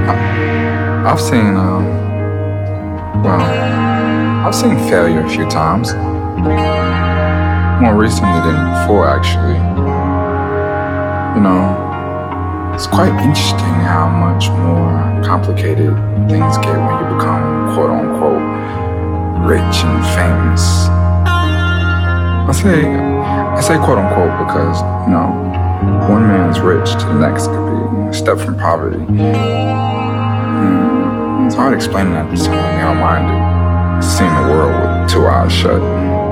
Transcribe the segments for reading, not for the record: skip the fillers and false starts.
I've seen, well, I've seen failure a few times. More recently than before, actually. You know, it's quite interesting how much more complicated things get when you become quote unquote rich and famous. I say quote unquote because, you know, one man's rich to the next could be a step from poverty. It's hard explaining that to someone narrow-minded, seeing the world with two eyes shut.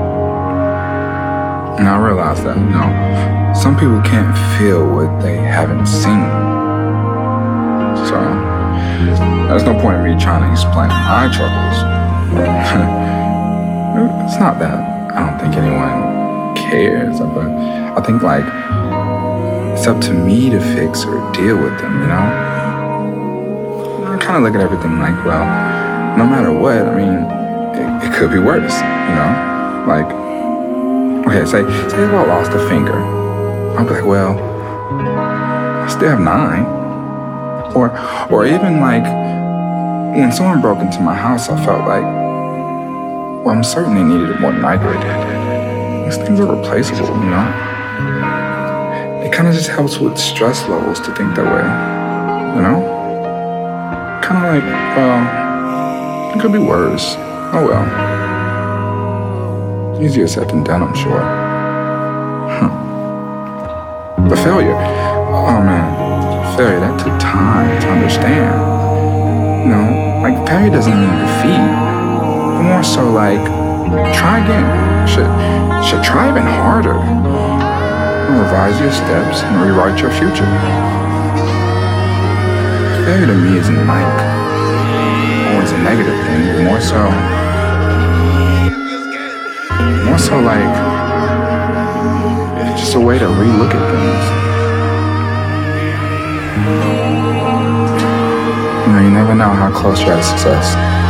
And I realized that, you know, some people can't feel what they haven't seen. So, there's no point in me trying to explain my troubles. It's not that I don't think anyone cares, but I think, like, it's up to me to fix or deal with them, you know? I kind of look at everything like, well, no matter what, I mean, it could be worse, you know? Like, okay, say if I lost a finger, I'll be like, well, I still have 9. Or even like, when someone broke into my house, I felt like, well, I'm certain they needed it more than I did. These things are replaceable, you know? It kind of just helps with stress levels to think that way, you know? Kind of like, well, it could be worse. Oh well. Easier said than done, I'm sure. The failure. Oh man, failure, that took time to understand. You know, like failure doesn't mean defeat. But more so like, try again. Should try even harder. Revise your steps and rewrite your future. Failure to me isn't like always a negative thing, but more so like it's just a way to relook at things. You know, you never know how close you are to success.